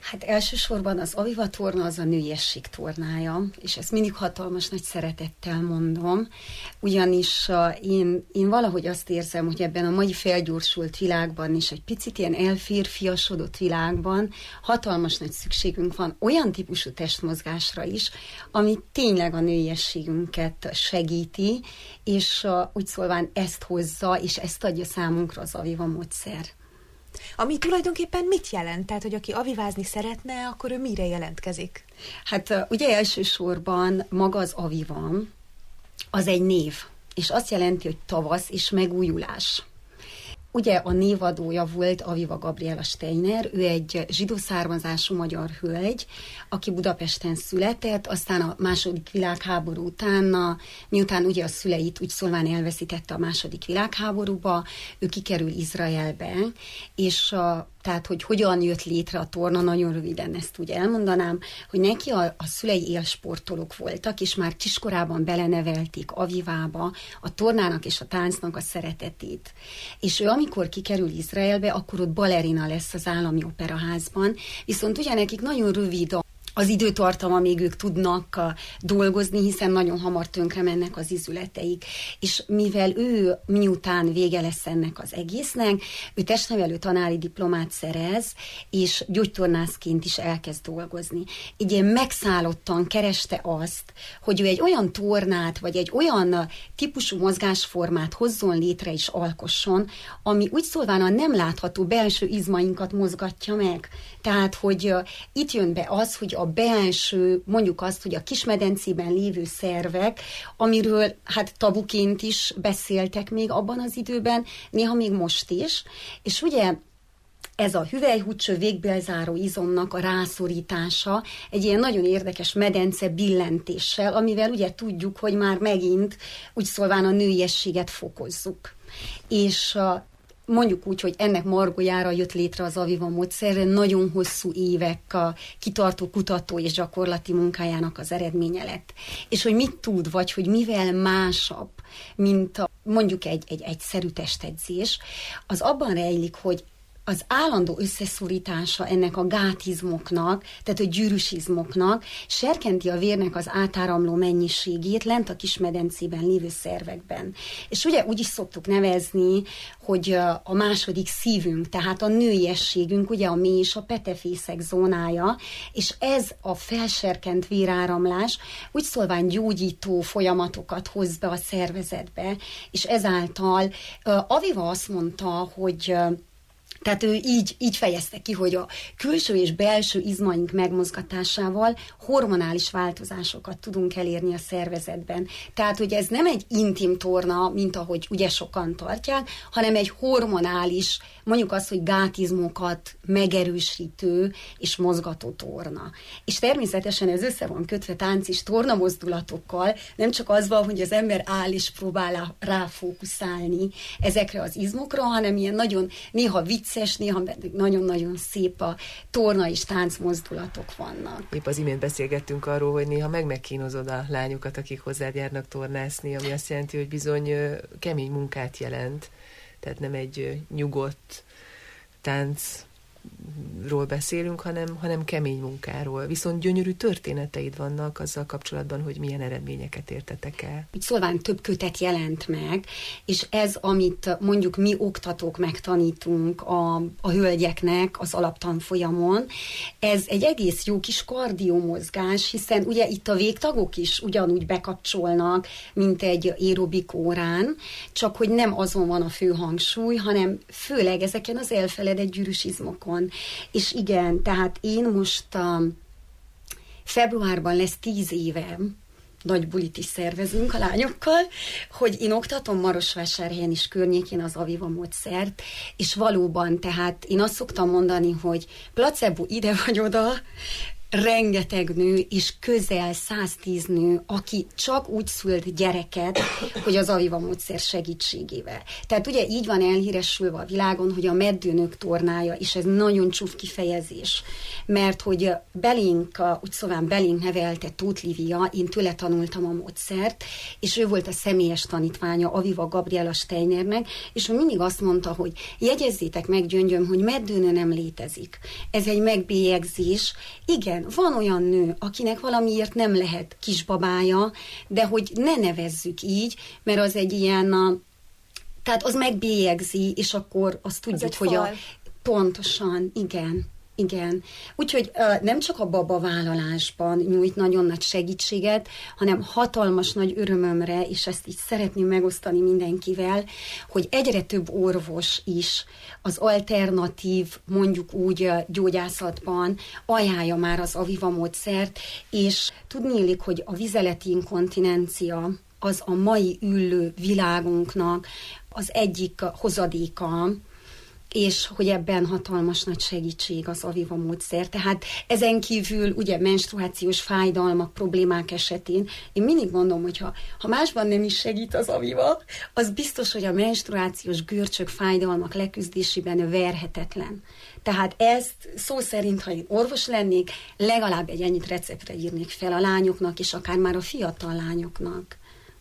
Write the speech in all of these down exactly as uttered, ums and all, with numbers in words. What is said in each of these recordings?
Hát elsősorban az Aviva torna az a nőiesség tornája, és ezt mindig hatalmas nagy szeretettel mondom, ugyanis uh, én, én valahogy azt érzem, hogy ebben a mai felgyorsult világban és egy picit ilyen elférfiasodott világban hatalmas nagy szükségünk van olyan típusú testmozgásra is, ami tényleg a nőiességünket segíti, és uh, úgy szólván ezt hozza, és ezt adja számunkra az Aviva módszer. Ami tulajdonképpen mit jelent? Tehát, hogy aki avivázni szeretne, akkor ő mire jelentkezik? Hát ugye elsősorban maga az Aviva, az egy név, és azt jelenti, hogy tavasz és megújulás. Ugye a névadója volt Aviva Gabriela Steiner, ő egy zsidó származású magyar hölgy, aki Budapesten született, aztán a második világháború után, miután ugye a szüleit úgy szólván elveszítette a második világháborúba, ő kikerül Izraelbe, és a tehát, hogy hogyan jött létre a torna, nagyon röviden ezt úgy elmondanám, hogy neki a, a szülei élsportolók voltak, és már kiskorában belenevelték Avivába a tornának és a táncnak a szeretetét. És ő amikor kikerül Izraelbe, akkor ott balerina lesz az állami operaházban, viszont ugye nekik nagyon rövid a az időtartama, még ők tudnak uh, dolgozni, hiszen nagyon hamar tönkre mennek az izületeik. És mivel ő miután vége lesz ennek az egésznek, ő testnevelő tanári diplomát szerez, és gyógytornászként is elkezd dolgozni. Így ilyen megszállottan kereste azt, hogy ő egy olyan tornát, vagy egy olyan uh, típusú mozgásformát hozzon létre és alkosson, ami úgy szólván a nem látható belső izmainkat mozgatja meg. Tehát, hogy uh, itt jön be az, hogy a belső, mondjuk azt, hogy a kismedencében lévő szervek, amiről hát tabuként is beszéltek még abban az időben, néha még most is, és ugye ez a hüvelyhúcső végbélzáró izomnak a rászorítása egy ilyen nagyon érdekes medence billentéssel, amivel ugye tudjuk, hogy már megint úgy szólván a nőiességet fokozzuk. És mondjuk úgy, hogy ennek margójára jött létre az Aviva módszerre, nagyon hosszú évek a kitartó kutató és gyakorlati munkájának az eredménye lett. És hogy mit tud, vagy hogy mivel másabb, mint a, mondjuk egy, egy egyszerű testedzés, az abban rejlik, hogy az állandó összeszorítása ennek a gátizmoknak, tehát a gyűrűsizmoknak serkenti a vérnek az átáramló mennyiségét lent a kismedencében lévő szervekben. És ugye úgy is szoktuk nevezni, hogy a második szívünk, tehát a nőiességünk, ugye a mély és a petefészek zónája, és ez a felserkent véráramlás úgy szólván gyógyító folyamatokat hoz be a szervezetbe, és ezáltal Aviva azt mondta, hogy tehát ő így, így fejezte ki, hogy a külső és belső izmaink megmozgatásával hormonális változásokat tudunk elérni a szervezetben. Tehát, hogy ez nem egy intim torna, mint ahogy ugye sokan tartják, hanem egy hormonális, mondjuk azt, hogy gátizmokat megerősítő és mozgató torna. És természetesen ez össze van kötve tánc és torna mozdulatokkal, nem csak az van, hogy az ember áll és próbál ráfókuszálni ezekre az izmokra, hanem ilyen nagyon néha vicces, néha nagyon-nagyon szép a torna és tánc mozdulatok vannak. Épp az imént beszélgettünk arról, hogy néha meg-megkínozod a lányokat, akik hozzád járnak tornászni, ami azt jelenti, hogy bizony kemény munkát jelent. Tehát nem egy nyugodt táncról beszélünk, hanem, hanem kemény munkáról. Viszont gyönyörű történeteid vannak azzal kapcsolatban, hogy milyen eredményeket értetek el. Úgy szólván több kötet jelent meg, és ez, amit mondjuk mi oktatók megtanítunk a, a hölgyeknek az alaptanfolyamon, ez egy egész jó kis kardiomozgás, hiszen ugye itt a végtagok is ugyanúgy bekapcsolnak, mint egy aerobik órán, csak hogy nem azon van a fő hangsúly, hanem főleg ezeken az elfeledett gyűrűsizmokon. És igen, tehát én most um, februárban lesz tíz évem, nagy bulit is szervezünk a lányokkal, hogy én oktatom Marosvásárhelyen is környékén az Aviva módszert, és valóban, tehát én azt szoktam mondani, hogy placebo ide vagy oda, rengeteg nő, és közel száztíz nő, aki csak úgy szült gyereket, hogy az Aviva módszer segítségével. Tehát ugye így van elhíresülve a világon, hogy a meddőnök tornája, és ez nagyon csúf kifejezés, mert hogy Belénk, úgy szóval Belénk nevelte Tóth Lívia, én tőle tanultam a módszert, és ő volt a személyes tanítványa Aviva Gabriela Steinernek, és ő mindig azt mondta, hogy jegyezzétek meg, gyöngyöm, hogy meddőnő nem létezik. Ez egy megbélyegzés. Igen, van olyan nő, akinek valamiért nem lehet kisbabája, de hogy ne nevezzük így, mert az egy ilyen, a, tehát az megbélyegzi, és akkor azt tudjuk, hogy a, pontosan, igen. Igen. Úgyhogy uh, nem csak a babavállalásban nyújt nagyon nagy segítséget, hanem hatalmas nagy örömömre, és ezt így szeretném megosztani mindenkivel, hogy egyre több orvos is az alternatív, mondjuk úgy uh, gyógyászatban ajánlja már az Aviva módszert, és tudniillik, hogy a vizeleti inkontinencia az a mai üllő világunknak az egyik hozadéka, és hogy ebben hatalmas nagy segítség az Aviva módszer. Tehát ezen kívül ugye menstruációs fájdalmak, problémák esetén én mindig mondom, hogy ha, ha másban nem is segít az Aviva, az biztos, hogy a menstruációs görcsök, fájdalmak leküzdésében verhetetlen. Tehát ezt szó szerint, ha én orvos lennék, legalább egy ennyit receptre írnék fel a lányoknak, és akár már a fiatal lányoknak.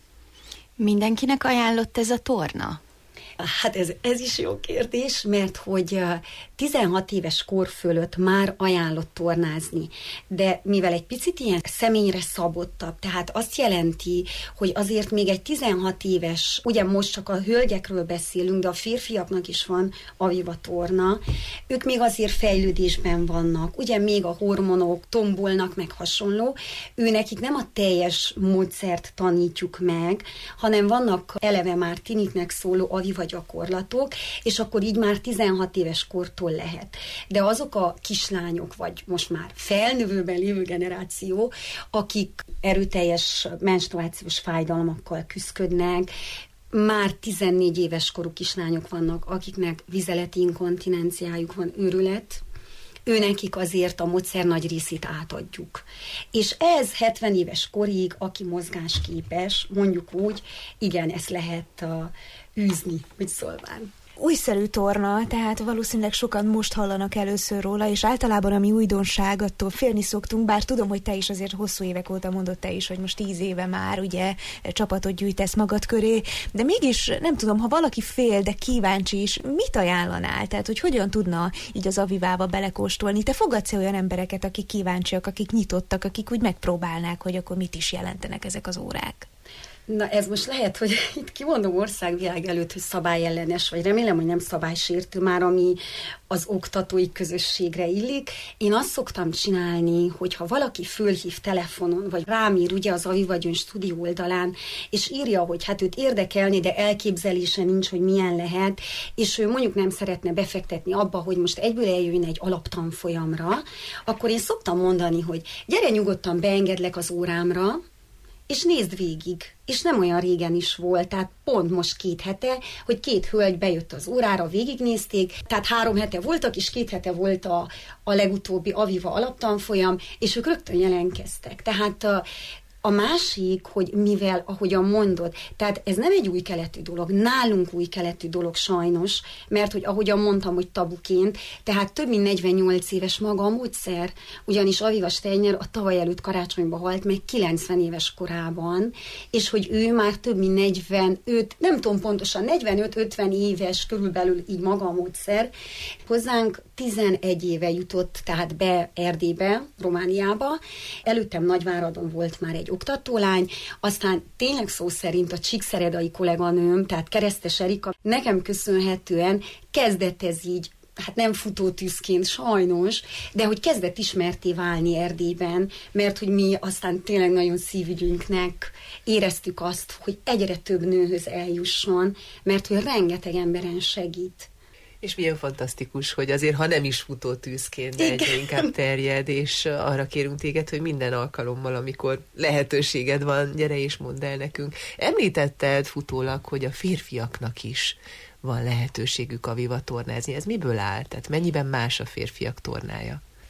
Mindenkinek ajánlott ez a torna? Hát ez, ez is jó kérdés, mert hogy tizenhat éves kor fölött már ajánlott tornázni, de mivel egy picit ilyen személyre szabottabb, tehát azt jelenti, hogy azért még egy tizenhat éves, ugye most csak a hölgyekről beszélünk, de a férfiaknak is van Aviva torna, ők még azért fejlődésben vannak, ugye még a hormonok tombolnak, meg hasonló, ő nekik nem a teljes módszert tanítjuk meg, hanem vannak eleve már tiniknek szóló Aviva gyakorlatok, és akkor így már tizenhat éves kortól lehet. De azok a kislányok, vagy most már felnövőben lévő generáció, akik erőteljes menstruációs fájdalmakkal küszködnek, már tizennégy éves korú kislányok vannak, akiknek vizeleti inkontinenciájuk van, őrület, őnekik azért a módszer nagy részét átadjuk. És ez hetven éves korig, aki mozgásképes, mondjuk úgy, igen, ezt lehet uh, űzni, úgy szólván. Újszerű torna, tehát valószínűleg sokan most hallanak először róla, és általában ami újdonság, attól félni szoktunk, bár tudom, hogy te is azért hosszú évek óta mondod te is, hogy most tíz éve már ugye csapatot gyűjtesz magad köré, de mégis nem tudom, ha valaki fél, de kíváncsi is, mit ajánlanál? Tehát, hogy hogyan tudna így az Avivába belekóstolni? Te fogadsz olyan embereket, akik kíváncsiak, akik nyitottak, akik úgy megpróbálnák, hogy akkor mit is jelentenek ezek az órák? Na ez most lehet, hogy itt kimondom országvilág előtt, hogy szabályellenes, vagy remélem, hogy nem szabálysértő már, ami az oktatói közösségre illik. Én azt szoktam csinálni, hogyha valaki fölhív telefonon, vagy rám ír ugye az Aviva Gyöngy stúdió oldalán, és írja, hogy hát őt érdekelni, de elképzelése nincs, hogy milyen lehet, és ő mondjuk nem szeretne befektetni abba, hogy most egyből eljön egy alaptanfolyamra, akkor én szoktam mondani, hogy gyere nyugodtan, beengedlek az órámra, és nézd végig. És nem olyan régen is volt, tehát pont most két hete, hogy két hölgy bejött az órára, végignézték, tehát három hete voltak, és két hete volt a, a legutóbbi Aviva alaptanfolyam, és ők rögtön jelentkeztek. Tehát a, a másik, hogy mivel, ahogyan mondod, tehát ez nem egy új keletű dolog, nálunk új keletű dolog sajnos, mert hogy ahogyan mondtam, hogy tabuként, tehát több mint negyvennyolc éves maga a módszer, ugyanis Aviva Steiner a tavaly előtt karácsonyban halt meg kilencven éves korában, és hogy ő már több mint negyvenöt, nem tudom pontosan, negyvenöt-ötven éves körülbelül így maga a módszer. Hozzánk tizenegy éve jutott, tehát be Erdélybe, Romániába. Előttem Nagyváradon volt már egy oktatólány, aztán tényleg szó szerint a csíkszeredai kolléganőm, tehát Keresztes Erika, nekem köszönhetően kezdett ez így, hát nem futótűzként sajnos, de hogy kezdett ismerté válni Erdélyben, mert hogy mi aztán tényleg nagyon szívügyünknek éreztük azt, hogy egyre több nőhöz eljusson, mert hogy rengeteg emberen segít. És milyen fantasztikus, hogy azért, ha nem is futótűzként, de egyre inkább terjed, és arra kérünk téged, hogy minden alkalommal, amikor lehetőséged van, gyere és mondd el nekünk. Említetted futólag, hogy a férfiaknak is van lehetőségük Aviva tornázni. Ez miből áll? Tehát mennyiben más a férfiak tornája?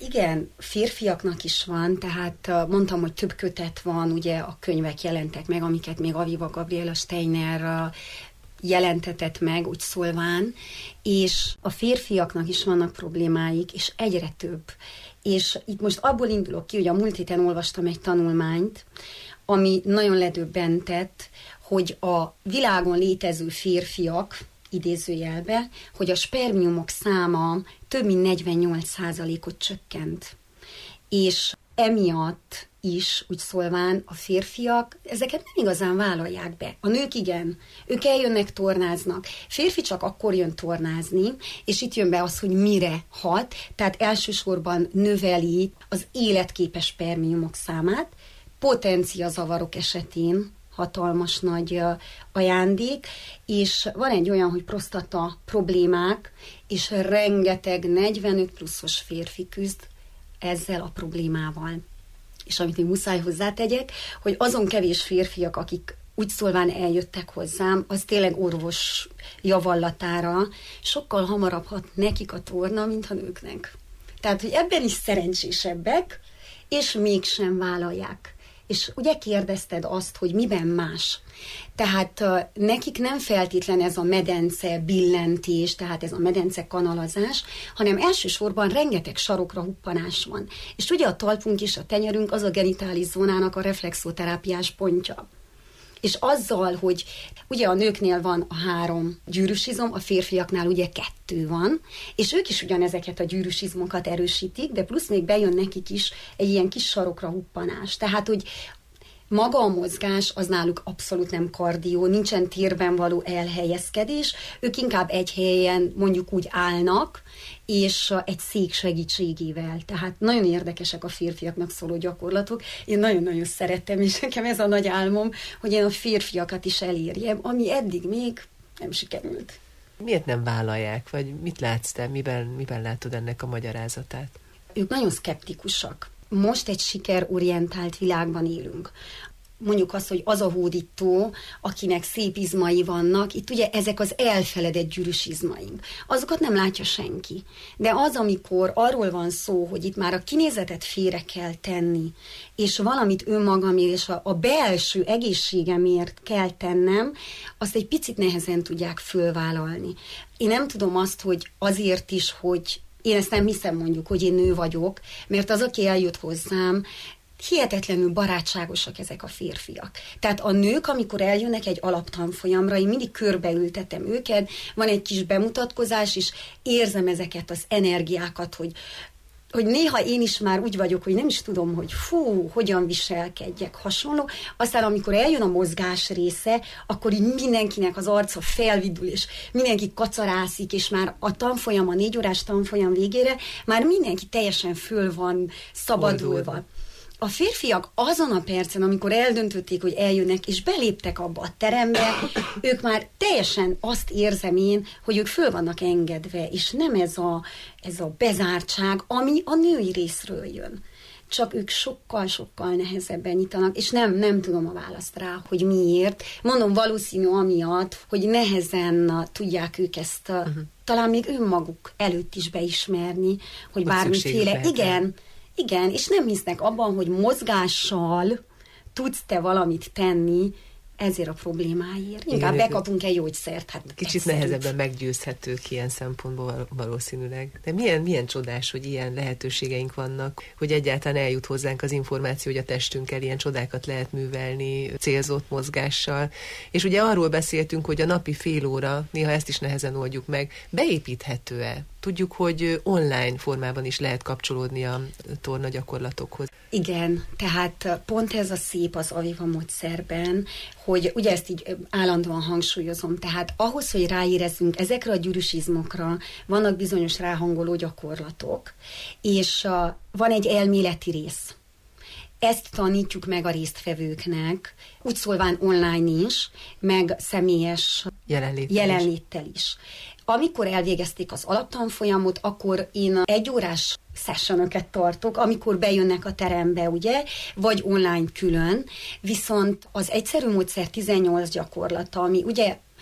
Igen, férfiaknak is van, tehát mondtam, hogy több kötet van, ugye a könyvek jelentek meg, amiket még Aviva Gabriela Steiner jelentetett meg, úgy szólván, és a férfiaknak is vannak problémáik, és egyre több. És itt most abból indulok ki, hogy a múlt héten olvastam egy tanulmányt, ami nagyon ledöbbentett, hogy a világon létező férfiak, idézőjelbe, hogy a spermiumok száma több mint negyvennyolc százalékot csökkent. És emiatt is, úgy szólván, a férfiak ezeket nem igazán vállalják be. A nők igen, ők eljönnek, tornáznak. Férfi csak akkor jön tornázni, és itt jön be az, hogy mire hat, tehát elsősorban növeli az életképes spermiumok számát, potenciazavarok esetén hatalmas nagy ajándék, és van egy olyan, hogy prostata problémák, és rengeteg negyvenöt pluszos férfi küzd ezzel a problémával. És amit még muszáj hozzátegyek, hogy azon kevés férfiak, akik úgy szólván eljöttek hozzám, az tényleg orvos javallatára sokkal hamarabb hat nekik a torna, mint a nőknek. Tehát, hogy ebben is szerencsésebbek, és mégsem vállalják. És ugye kérdezted azt, hogy miben más. Tehát uh, nekik nem feltétlen ez a medence billentés, tehát ez a medence kanalazás, hanem elsősorban rengeteg sarokra huppanás van. És ugye a talpunk és a tenyerünk az a genitális zónának a reflexoterápiás pontja. És azzal, hogy ugye a nőknél van a három gyűrűsizom, a férfiaknál ugye kettő van, és ők is ugyanezeket a gyűrűsizmokat erősítik, de plusz még bejön nekik is egy ilyen kis sarokra huppanás. Tehát, hogy maga a mozgás az náluk abszolút nem kardió, nincsen térben való elhelyezkedés, ők inkább egy helyen mondjuk úgy állnak, és egy szék segítségével. Tehát nagyon érdekesek a férfiaknak szóló gyakorlatok. Én nagyon-nagyon szerettem, és nekem ez a nagy álmom, hogy én a férfiakat is elérjem, ami eddig még nem sikerült. Miért nem vállalják, vagy mit látsz te, miben, miben látod ennek a magyarázatát? Ők nagyon szkeptikusak. Most egy sikerorientált világban élünk. Mondjuk azt, hogy az a hódító, akinek szép izmai vannak, itt ugye ezek az elfeledett gyűrűs izmaink. Azokat nem látja senki. De az, amikor arról van szó, hogy itt már a kinézetet félre kell tenni, és valamit önmagamért és a, a belső egészségemért kell tennem, azt egy picit nehezen tudják fölvállalni. Én nem tudom azt, hogy azért is, hogy én ezt nem hiszem mondjuk, hogy én nő vagyok, mert az, aki eljött hozzám, hihetetlenül barátságosak ezek a férfiak. Tehát a nők, amikor eljönnek egy alaptanfolyamra, én mindig körbeültetem őket, van egy kis bemutatkozás, és érzem ezeket az energiákat, hogy hogy néha én is már úgy vagyok, hogy nem is tudom, hogy fú, hogyan viselkedjek, hasonló. Aztán amikor eljön a mozgás része, akkor így mindenkinek az arca felvidul, és mindenki kacarászik, és már a tanfolyam, a négy órás tanfolyam végére már mindenki teljesen föl van szabadulva. Oldul. A férfiak azon a percen, amikor eldöntötték, hogy eljönnek, és beléptek abba a terembe, ők már teljesen azt érzem én, hogy ők föl vannak engedve, és nem ez a, ez a bezártság, ami a női részről jön. Csak ők sokkal-sokkal nehezebben nyitanak, és nem, nem tudom a választ rá, hogy miért. Mondom, valószínű amiatt, hogy nehezen tudják ők ezt uh-huh. talán még önmaguk előtt is beismerni, hogy bármiféle... Igen, Igen, és nem hisznek abban, hogy mozgással tudsz te valamit tenni ezért a problémáért. Inkább igen, bekapunk egy gyógyszert. Hát kicsit egyszerűt. Nehezebben meggyőzhetők ilyen szempontból valószínűleg. De milyen, milyen csodás, hogy ilyen lehetőségeink vannak, hogy egyáltalán eljut hozzánk az információ, hogy a testünkkel ilyen csodákat lehet művelni célzott mozgással. És ugye arról beszéltünk, hogy a napi fél óra, néha ezt is nehezen oldjuk meg, beépíthető-e? Tudjuk, hogy online formában is lehet kapcsolódni a torna gyakorlatokhoz. Igen, tehát pont ez a szép az Aviva módszerben, hogy ugye ezt így állandóan hangsúlyozom, tehát ahhoz, hogy ráérezzünk ezekre a gyűrűsizmokra, vannak bizonyos ráhangoló gyakorlatok, és uh, van egy elméleti rész. Ezt tanítjuk meg a résztvevőknek, úgy szólván online is, meg személyes jelenléttel, jelenléttel is. is. Amikor elvégezték az alaptanfolyamot, akkor én egy órás sessionöket tartok, amikor bejönnek a terembe, ugye, vagy online külön, viszont az egyszerű módszer tizennyolc gyakorlata, ami ugye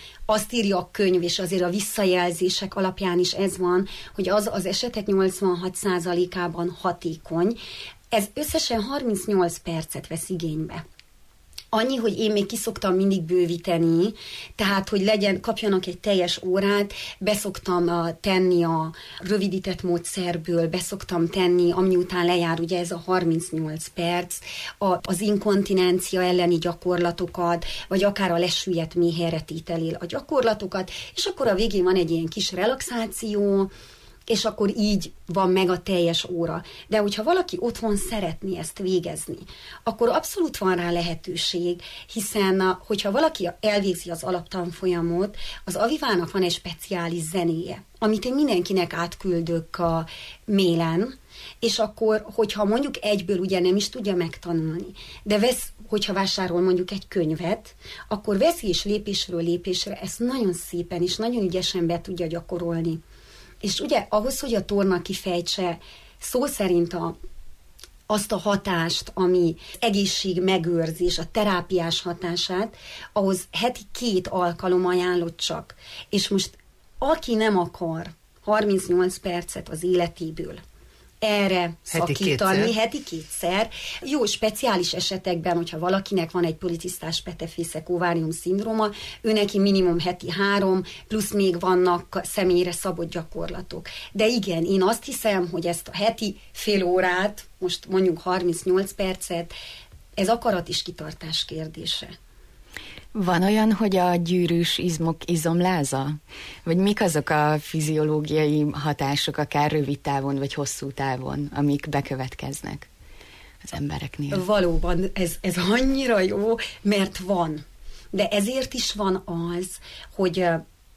azt írja a könyv, és azért a visszajelzések alapján is ez van, hogy az az esetek nyolcvanhat százalékában hatékony. Ez összesen harmincnyolc percet vesz igénybe. Annyi, hogy én még kiszoktam mindig bővíteni, tehát, hogy legyen, kapjanak egy teljes órát, beszoktam uh, tenni a rövidített módszerből, beszoktam tenni, ami után lejár ugye ez a harmincnyolc perc, a, az inkontinencia elleni gyakorlatokat, vagy akár a lesüllyedt méhelyre tételél a gyakorlatokat, és akkor a végén van egy ilyen kis relaxáció, és akkor így van meg a teljes óra. De hogyha valaki otthon szeretné ezt végezni, akkor abszolút van rá lehetőség, hiszen hogyha valaki elvégzi az alaptanfolyamot, az Avivának van egy speciális zenéje, amit én mindenkinek átküldök a mailen, és akkor, hogyha mondjuk egyből ugye nem is tudja megtanulni, de vesz, hogyha vásárol mondjuk egy könyvet, akkor veszi és lépésről lépésre ezt nagyon szépen és nagyon ügyesen be tudja gyakorolni. És ugye ahhoz, hogy a torna kifejtse szó szerint a, azt a hatást, ami egészség megőrzés, a terápiás hatását, ahhoz heti két alkalom ajánlott csak. És most aki nem akar harmincnyolc percet az életéből erre heti szakítani, kétszer. heti kétszer. Jó, speciális esetekben, hogyha valakinek van egy policisztás petefészek ovárium szindróma, ő neki minimum heti három, plusz még vannak személyre szabott gyakorlatok. De igen, én azt hiszem, hogy ezt a heti fél órát, most mondjuk harmincnyolc percet, ez akarat és kitartás kérdése. Van olyan, hogy a gyűrűs izmok izomláza? Vagy mik azok a fiziológiai hatások, akár rövid távon, vagy hosszú távon, amik bekövetkeznek az embereknél? Valóban, ez, ez annyira jó, mert van. De ezért is van az, hogy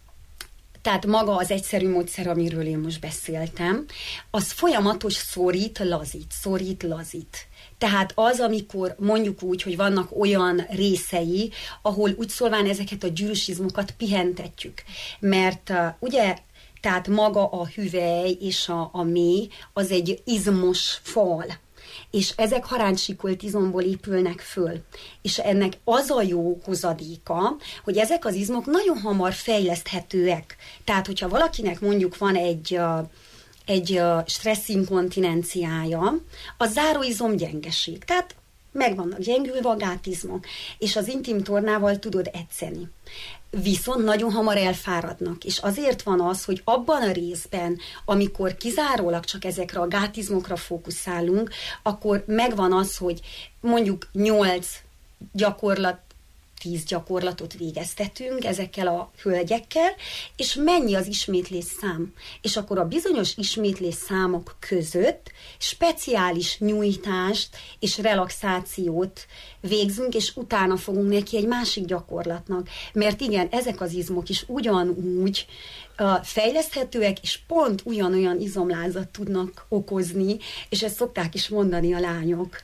tehát maga az egyszerű módszer, amiről én most beszéltem, az folyamatos szorít, lazít, szorít, lazít. Tehát az, amikor mondjuk úgy, hogy vannak olyan részei, ahol úgy szólván ezeket a gyűrűsizmokat pihentetjük. Mert uh, ugye, tehát maga a hüvely és a, a méh az egy izmos fal. És ezek haráncsikolt izomból épülnek föl. És ennek az a jó hozadéka, hogy ezek az izmok nagyon hamar fejleszthetőek. Tehát, hogyha valakinek mondjuk van egy... Uh, egy stresszinkontinenciája, a záróizom gyengeség. Tehát meg vannak gyengülve a gátizmok, és az intim tornával tudod edzeni. Viszont nagyon hamar elfáradnak, és azért van az, hogy abban a részben, amikor kizárólag csak ezekre a gátizmokra fókuszálunk, akkor megvan az, hogy mondjuk nyolc gyakorlat, tíz gyakorlatot végeztetünk ezekkel a hölgyekkel, és mennyi az ismétlés szám. És akkor a bizonyos ismétlés számok között speciális nyújtást és relaxációt végzünk, és utána fogunk neki egy másik gyakorlatnak. Mert igen, ezek az izmok is ugyanúgy uh, fejleszthetőek, és pont ugyanolyan izomlázat tudnak okozni, és ezt szokták is mondani a lányok.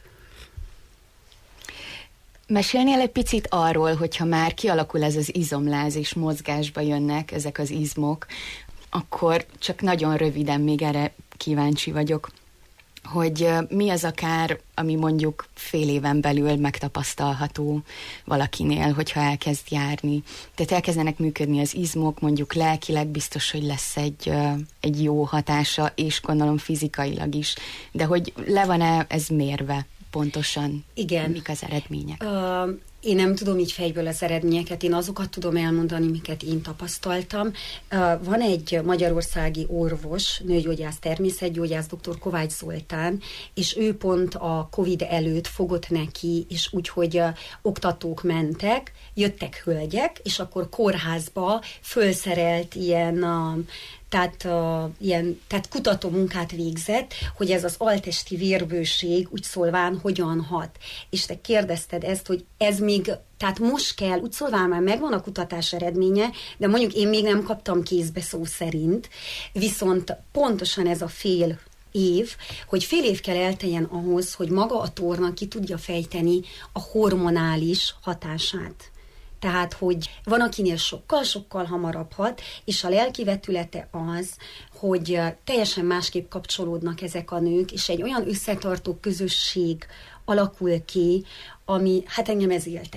Mesélnél egy picit arról, hogyha már kialakul ez az izomláz, és mozgásba jönnek ezek az izmok, akkor csak nagyon röviden még erre kíváncsi vagyok, hogy mi az akár, ami mondjuk fél éven belül megtapasztalható valakinél, hogyha elkezd járni. Tehát elkezdenek működni az izmok, mondjuk lelkileg biztos, hogy lesz egy, egy jó hatása, és gondolom fizikailag is. De hogy le van-e ez mérve? Pontosan. Igen. Mik az eredmények? Uh, én nem tudom így fejből az eredményeket, én azokat tudom elmondani, miket én tapasztaltam. Uh, van egy magyarországi orvos, nőgyógyász, természetgyógyász, dr. Kovács Zoltán, és ő pont a Covid előtt fogott neki, és úgyhogy uh, oktatók mentek, jöttek hölgyek, és akkor kórházba fölszerelt ilyen uh, Tehát, uh, ilyen, tehát kutató munkát végzett, hogy ez az alttesti vérbőség úgy szólván hogyan hat. És te kérdezted ezt, hogy ez még, tehát most kell, úgy szólván már megvan a kutatás eredménye, de mondjuk én még nem kaptam kézbe szó szerint, viszont pontosan ez a fél év, hogy fél év kell elteljen ahhoz, hogy maga a torna ki tudja fejteni a hormonális hatását. Tehát, hogy van, akinél sokkal-sokkal hamarabb hat, és a lelki vetülete az, hogy teljesen másképp kapcsolódnak ezek a nők, és egy olyan összetartó közösség alakul ki, ami hát engem ez éltet.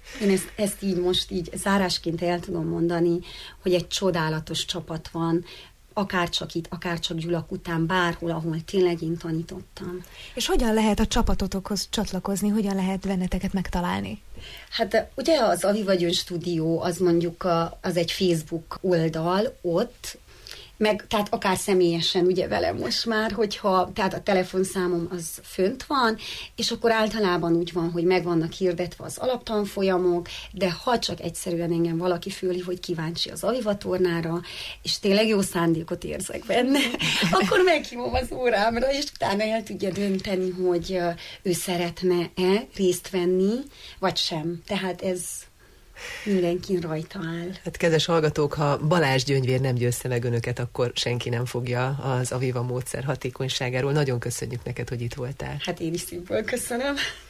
Én ezt, ezt így most így zárásként el tudom mondani, hogy egy csodálatos csapat van, akárcsak itt, akárcsak Gyulak után, bárhol, ahol tényleg én tanítottam. És hogyan lehet a csapatotokhoz csatlakozni, hogyan lehet benneteket megtalálni? Hát ugye az Aviva Gyöngy Stúdió, az mondjuk a, az egy Facebook oldal, ott, meg tehát akár személyesen ugye velem most már, hogyha, tehát a telefonszámom az fönt van, és akkor általában úgy van, hogy meg vannak hirdetve az alaptanfolyamok, de ha csak egyszerűen engem valaki fölhív, hogy kíváncsi az Aviva tornára, és tényleg jó szándékot érzek benne, akkor meghívom az órámra, és utána el tudja dönteni, hogy ő szeretne-e részt venni, vagy sem. Tehát ez mindenkin rajta áll. Hát kedves hallgatók, ha Balázs Gyöngyvér nem győzte meg önöket, akkor senki nem fogja az Aviva módszer hatékonyságáról. Nagyon köszönjük neked, hogy itt voltál. Hát én is szívből köszönöm.